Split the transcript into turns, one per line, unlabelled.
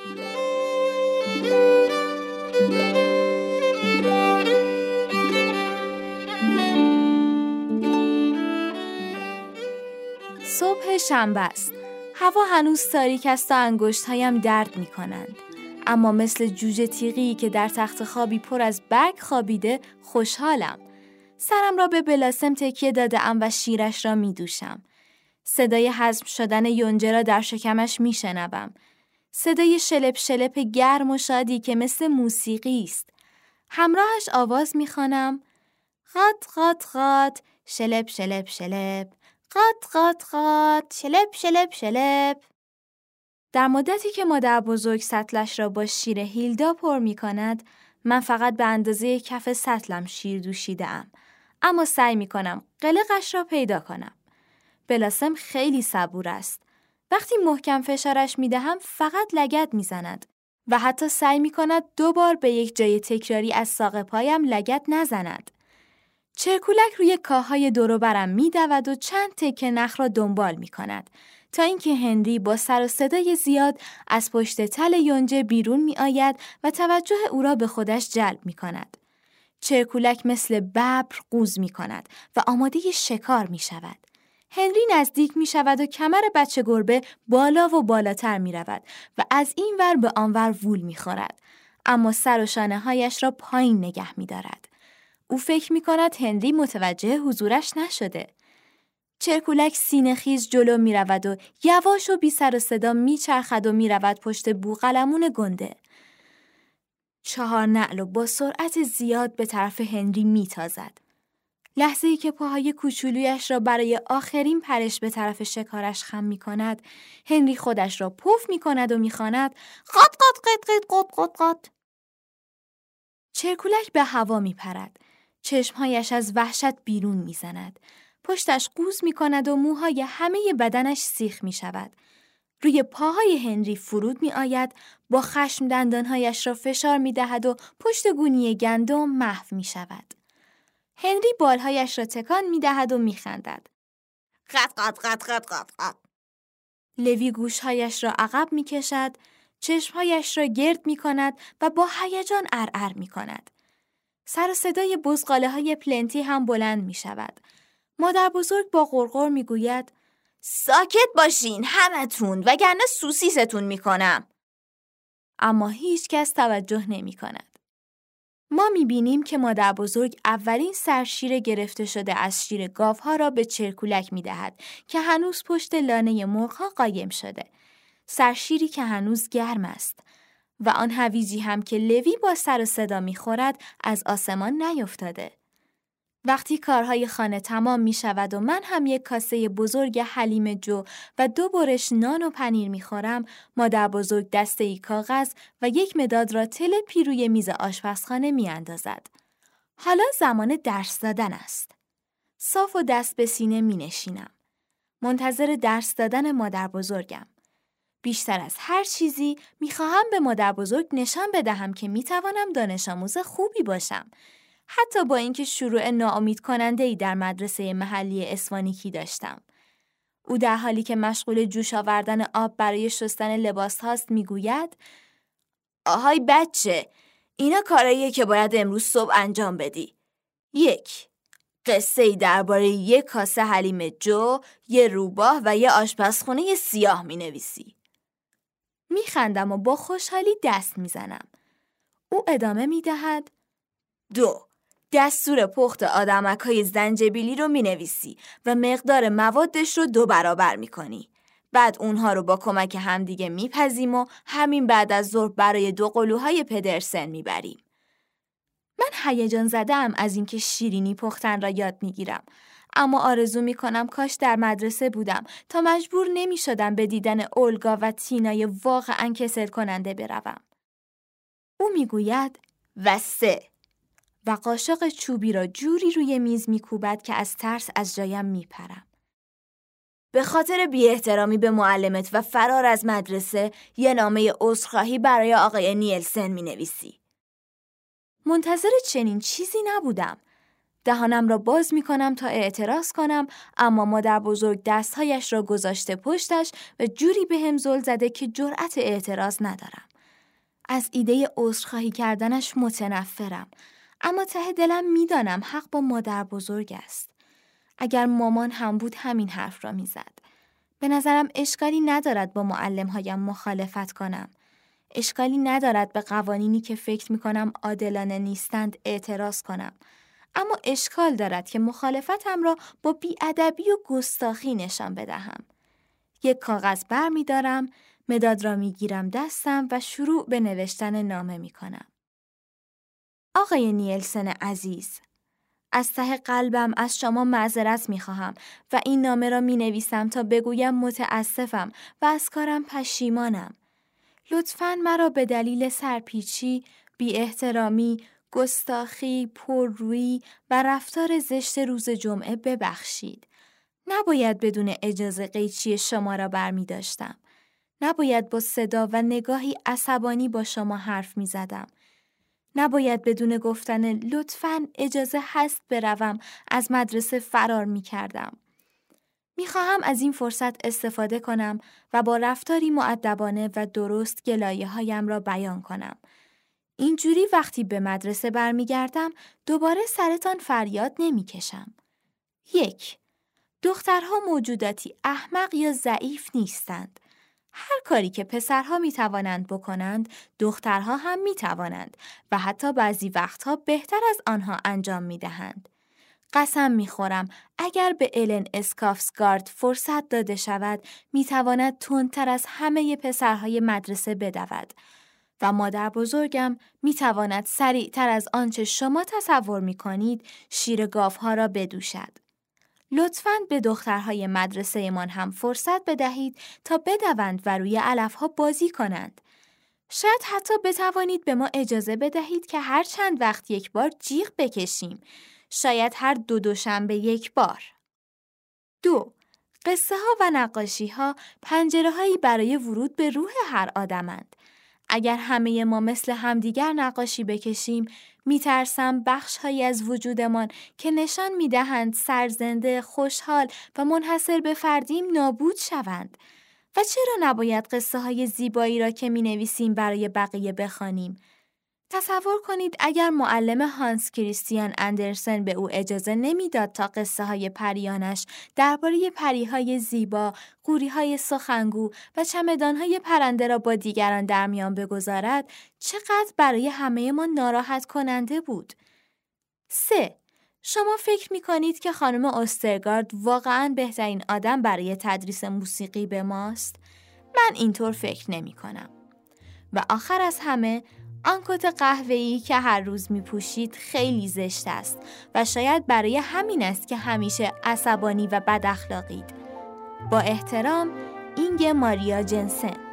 صبح شنبه است. هوا هنوز تاریک است و انگشت‌هایم درد می‌کنند. اما مثل جوجه تیغی که در تخت خوابی پر از برگ خوابیده خوشحالم. سرم را به بلاسم تکیه داده‌ام و شیرش را می‌دوشم. صدای هضم شدن یونجه را در شکمش می‌شنوم. صدای شلپ شلپ گرم و شادی که مثل موسیقی است. همراهش آواز می‌خوانم: قات قات قات، شلپ شلپ شلپ، قات قات قات، شلپ شلپ شلپ. در مدتی که مادر بزرگ سطلش را با شیر هیلدا پر می کند، من فقط به اندازه کف سطلم شیر دوشیده‌ام. اما سعی می کنم قلقش را پیدا کنم. بلاسم خیلی صبور است. وقتی محکم فشارش می دهم فقط لگد می زند و حتی سعی می کند 2 بار به یک جای تکراری از ساق پایم لگد نزند. چرکولک روی کاههای دور و برم می دود و چند تکه نخ را دنبال می کند تا اینکه هنری با سر و صدای زیاد از پشت تل یونجه بیرون می آید و توجه او را به خودش جلب می کند. چرکولک مثل ببر قوز می کند و آماده شکار می شود. هنری نزدیک می شود و کمر بچه گربه بالا و بالاتر می رود و از این ور به آن ور وول می خورد. اما سر و شانه هایش را پایین نگه می دارد. او فکر می کند هنری متوجه حضورش نشده. چرکولک سینه خیز جلو می رود و یواش و بی سر و صدا می چرخد و می رود پشت بوقلمون گنده. 4 نعل و با سرعت زیاد به طرف هنری می تازد. لحظه‌ای که پاهای کوچولویش را برای آخرین پرش به طرف شکارش خم می کند، هنری خودش را پف می کند و می خواند: قات قات قات قات قات قات قات. چرکولک به هوا می پرد. چشمهایش از وحشت بیرون می زند. پشتش قوز می کند و موهای همه بدنش سیخ می شود. روی پاهای هنری فرود می آید، با خشم دندانهایش را فشار می دهد و پشت گونی گندم محو می شود. هنری بالهایش را تکان می دهد و می خندد. قط قط قط قط قط قط. لوی گوشهایش را عقب می کشد، چشمهایش را گرد می کند و با هیجان ارعر می کند. سر و صدای بزغاله های پلنتی هم بلند می شود. مادر بزرگ با غرغر می گوید: ساکت باشین همتون وگرنه سوسیستون می کنم. اما هیچ کس توجه نمی کند. ما می بینیم که مادر بزرگ اولین سرشیر گرفته شده از شیر گاوها را به چرکولک می دهد که هنوز پشت لانه مرغ‌ها قایم شده. سرشیری که هنوز گرم است. و آن هویجی هم که لوی با سر و صدا می خورد از آسمان نیفتاده. وقتی کارهای خانه تمام می شود و من هم یک کاسه بزرگ حلیم جو و 2 برش نان و پنیر می خورم، مادر بزرگ دسته‌ای کاغذ و یک مداد را تلپی روی میز آشپزخانه می اندازد. حالا زمان درس دادن است. صاف و دست به سینه می نشینم. منتظر درس دادن مادر بزرگم. بیشتر از هر چیزی میخواهم به مادر بزرگ نشان بدهم که میتوانم دانش آموز خوبی باشم. حتی با اینکه شروع ناامید کننده‌ای در مدرسه محلی اسوانیکی داشتم. او در حالی که مشغول جوش آوردن آب برای شستن لباس هاست میگوید: آهای بچه، اینا کاراییه که باید امروز صبح انجام بدی. 1. قصه‌ای درباره 1 کاسه حلیم جو، 1 روباه و 1 آشپزخونه سیاه مینویسی. میخندم و با خوشحالی دست میزنم. او ادامه میدهد: 2. دستور پخت آدمک‌های زنجبیلی رو مینویسی و مقدار موادش رو 2 برابر میکنی. بعد اونها رو با کمک همدیگه میپزیم و همین بعد از ظهر برای 2 قلوهای پدرسن میبریم. من هیجان زده‌ام از اینکه شیرینی پختن را یاد میگیرم. اما آرزو میکنم کاش در مدرسه بودم تا مجبور نمیشدم به دیدن اولگا و تینای واقعاً کسل کننده بروم. او میگوید: و 3. و قاشق چوبی را جوری روی میز میکوبد که از ترس از جایم میپرم. به خاطر بی‌احترامی به معلمت و فرار از مدرسه 1 نامه عذرخواهی برای آقای نیلسن مینویسی. منتظر چنین چیزی نبودم. دهانم را باز می کنم تا اعتراض کنم، اما مادر بزرگ دستهایش را گذاشته پشتش و جوری به هم زل زده که جرأت اعتراض ندارم. از ایده عذرخواهی کردنش متنفرم، اما ته دلم میدانم حق با مادر بزرگ است. اگر مامان هم بود همین حرف را میزد. به نظرم اشکالی ندارد با معلم‌هایم مخالفت کنم. اشکالی ندارد به قوانینی که فکر می‌کنم عادلانه نیستند اعتراض کنم. اما اشکال دارد که مخالفتم را با بی‌ادبی و گستاخی نشان بدهم. یک کاغذ برمی‌دارم، مداد را می‌گیرم دستم و شروع به نوشتن نامه می‌کنم. آقای نیلسن عزیز، از ته قلبم از شما معذرت می‌خواهم و این نامه را می‌نویسم تا بگویم متاسفم و از کارم پشیمانم. لطفاً مرا به دلیل سرپیچی، بی احترامی، گستاخی، پررویی و رفتار زشت روز جمعه ببخشید. نباید بدون اجازه قیچی شما را برمی داشتم. نباید با صدا و نگاهی عصبانی با شما حرف می زدم. نباید بدون گفتن لطفاً اجازه هست بروم از مدرسه فرار می کردم. میخواهم از این فرصت استفاده کنم و با رفتاری مؤدبانه و درست گلایه‌هایم را بیان کنم. اینجوری وقتی به مدرسه برمیگردم دوباره سرتان فریاد نمیکشم. 1. دخترها موجوداتی احمق یا ضعیف نیستند. هر کاری که پسرها میتوانند بکنند، دخترها هم میتوانند و حتی بعضی وقتها بهتر از آنها انجام میدهند. قسم میخورم اگر به الن اسکافسگارد فرصت داده شود میتواند تندتر از همه پسرهای مدرسه بدود و مادر بزرگم میتواند سریعتر از آنچه شما تصور میکنید شیر گاوها را بدوشد. لطفاً به دخترهای مدرسه من هم فرصت بدهید تا بدوند و روی علفها بازی کنند. شاید حتی بتوانید به ما اجازه بدهید که هر چند وقت یک بار جیغ بکشیم. شاید هر 2 دوشنبه یک بار. 2. قصه ها و نقاشی ها پنجره هایی برای ورود به روح هر آدمند. اگر همه ما مثل همدیگر نقاشی بکشیم، میترسم بخش هایی از وجودمان که نشان میدهند سرزنده، خوشحال و منحصر به فردیم نابود شوند. و چرا نباید قصه های زیبایی را که می نویسیم برای بقیه بخوانیم؟ تصور کنید اگر معلم هانس کریستیان اندرسن به او اجازه نمیداد تا قصه های پریانش درباره پریهای زیبا، قوریهای سخنگو و چمدانهای پرنده را با دیگران در میان بگذارد، چقدر برای همه ما ناراحت کننده بود. 3. شما فکر می کنید که خانم اوسترگارد واقعاً بهترین آدم برای تدریس موسیقی به ماست؟ من اینطور فکر نمی کنم. و آخر از همه، آن کت قهوه‌ای که هر روز می‌پوشید خیلی زشت است و شاید برای همین است که همیشه عصبانی و بد اخلاقید. با احترام، اینگ ماریا جنسن.